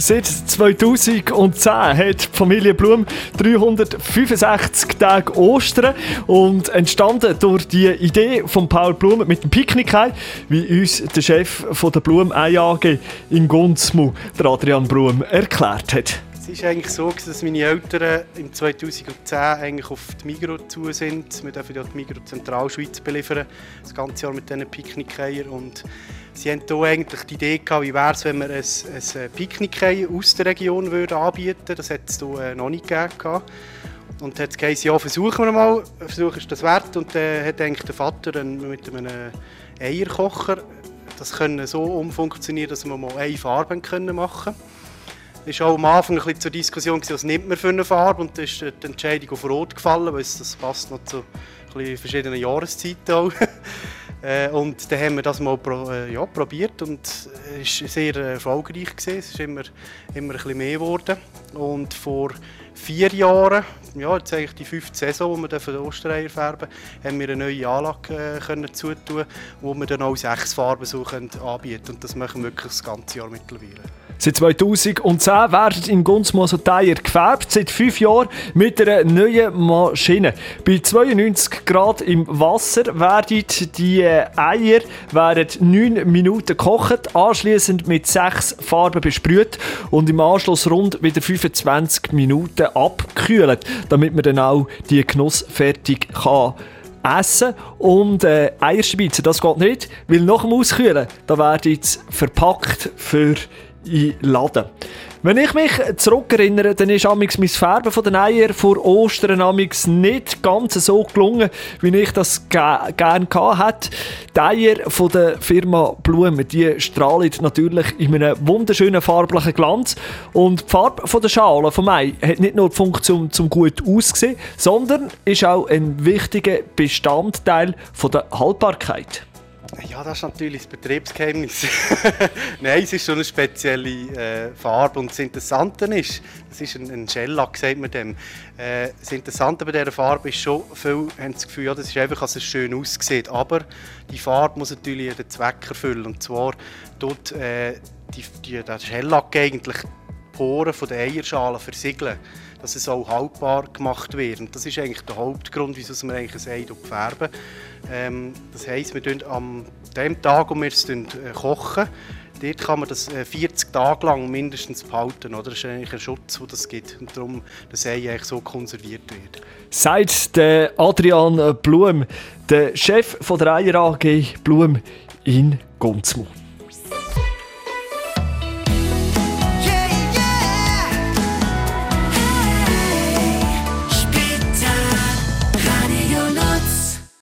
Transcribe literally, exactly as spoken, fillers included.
Seit zweitausendzehn hat die Familie Blum dreihundertfünfundsechzig Tage Ostern und entstanden durch die Idee von Paul Blum mit dem Picknick-Ei, wie uns der Chef von der Blum Ei A G in Gunzmu, der Adrian Blum, erklärt hat. Es ist eigentlich so, dass meine Eltern im zweitausendzehn eigentlich auf die Migros zu sind. Wir dürfen ja die Migros Zentralschweiz beliefern, das ganze Jahr mit diesen Picknick-Eiern. Und sie hatten hier eigentlich die Idee gehabt, wie wäre es, wenn wir ein, ein Picknick-Ei aus der Region würden anbieten würden. Das hat es hier noch nicht gegeben. Und dann hat es geheißen, ja, versuchen wir mal, Versuch ist das wert. Und dann hat eigentlich der Vater dann mit einem Eierkocher das können so umfunktionieren, dass wir mal eine Farbe machen können. Es war auch am Anfang ein bisschen zur Diskussion, was nimmt man für eine Farbe, und da ist die Entscheidung auf Rot gefallen, weil das passt noch zu verschiedenen Jahreszeiten auch. Und dann haben wir das mal pro, ja, probiert und es war sehr erfolgreich. Es ist immer, immer ein bisschen mehr geworden. Und vor vier Jahren, ja, jetzt eigentlich die fünfte Saison, wo wir den Ostereier färben, haben wir eine neue Anlage äh, können zutun, wo wir dann auch sechs Farben so können anbieten können. Und das machen wir wirklich das ganze Jahr mittlerweile. Seit zweitausendzehn werden in Gunzmo so die Eier gefärbt, seit fünf Jahren mit einer neuen Maschine. Bei zweiundneunzig Grad im Wasser werden die Eier während neun Minuten gekocht, anschliessend mit sechs Farben besprüht und im Anschluss rund wieder fünfundzwanzig Minuten abgekühlt, damit man dann auch die genussfertig kann essen. Und äh, Eierspitze, das geht nicht, weil nach dem Auskühlen, da werden jetzt verpackt für in Laden. Wenn ich mich zurückerinnere, dann ist amigs mein Färben von den Eiern vor Ostern amigs nicht ganz so gelungen, wie ich das ge- gerne hatte. Die Eier von der Firma Blum, die strahlen natürlich in einem wunderschönen farblichen Glanz. Und die Farbe von der Schale vom Ei hat nicht nur die Funktion zum gut aussehen, sondern ist auch ein wichtiger Bestandteil von der Haltbarkeit. Ja, das ist natürlich das Betriebsgeheimnis. Nein, es ist schon eine spezielle äh, Farbe. Und das Interessante ist, das ist ein, ein Shellac, sagt man dem. Äh, das Interessante bei dieser Farbe ist schon, viele haben das Gefühl, ja, das ist einfach, dass es schön aussieht. Aber die Farbe muss natürlich den Zweck erfüllen. Und zwar tut äh, die, die, der Shellac eigentlich die Poren der Eierschalen versiegeln, dass es auch haltbar gemacht wird. Und das ist eigentlich der Hauptgrund, wieso wir eigentlich ein Ei färben. Ähm, das heisst, wir tun an dem Tag, wo wir es äh, kochen, dort kann man das äh, vierzig Tage lang mindestens behalten. Oder? Das ist eigentlich ein Schutz, den das gibt. Und darum das Ei eigentlich so konserviert wird. Sagt der Adrian Blum, der Chef von der Eier A G Blum in Gunzmo.